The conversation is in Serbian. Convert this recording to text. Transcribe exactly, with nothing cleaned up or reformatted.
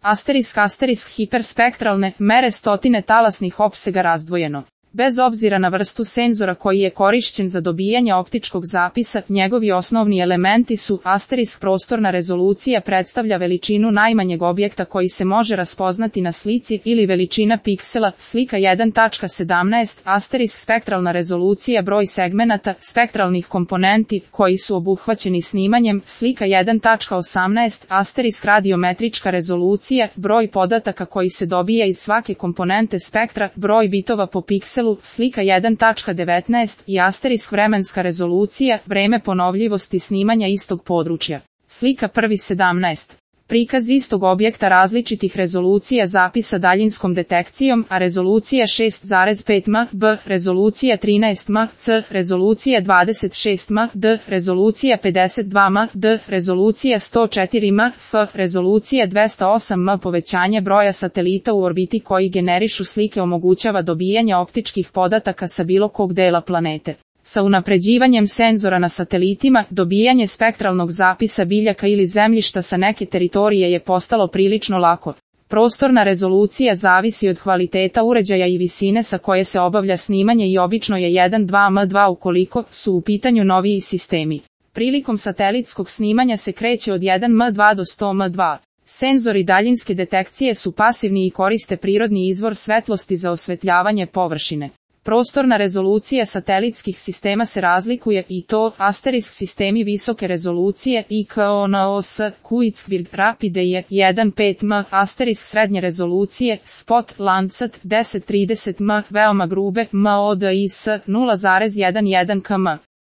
Asterisk asterisk hiperspektralne mere stotine talasnih opsega razdvojeno. Bez obzira na vrstu senzora koji je korišćen za dobijanje optičkog zapisa, njegovi osnovni elementi su asterisk prostorna rezolucija predstavlja veličinu najmanjeg objekta koji se može raspoznati na slici ili veličina piksela, slika jedan tačka sedamnaest, asterisk spektralna rezolucija broj segmenata, spektralnih komponenti koji su obuhvaćeni snimanjem, slika jedan tačka osamnaest, asterisk radiometrička rezolucija, broj podataka koji se dobija iz svake komponente spektra, broj bitova po pikselu, slika jedan tačka devetnaest i asterisk vremenska rezolucija, vreme ponovljivosti snimanja istog područja. Slika prvi sedamnaest. Prikaz istog objekta različitih rezolucija zapisa daljinskom detekcijom, a rezolucija šest zarez pet em be, rezolucija trinaest em ce, rezolucija dvadeset šest em de, rezolucija pedeset dva em de, rezolucija sto četiri em f, rezolucija dvesta osam em. Povećanje broja satelita u orbiti koji generišu slike omogućava dobijanje optičkih podataka sa bilo kog dela planete. Sa unapređivanjem senzora na satelitima, dobijanje spektralnog zapisa biljaka ili zemljišta sa neke teritorije je postalo prilično lako. Prostorna rezolucija zavisi od kvaliteta uređaja i visine sa koje se obavlja snimanje i obično je jedan do dva em dva ukoliko su u pitanju noviji sistemi. Prilikom satelitskog snimanja se kreće od jedan em dva do sto em dva. Senzori daljinske detekcije su pasivni i koriste prirodni izvor svetlosti za osvetljavanje površine. Prostorna rezolucija satelitskih sistema se razlikuje i to, asterisk sistemi visoke rezolucije I K O N O S, Kuitzquist Rapide je jedan zarez pet em, asterisk srednje rezolucije, Spot, Landsat, deset trideset em, veoma grube, M O D I S, nula zarez jedan jedan km.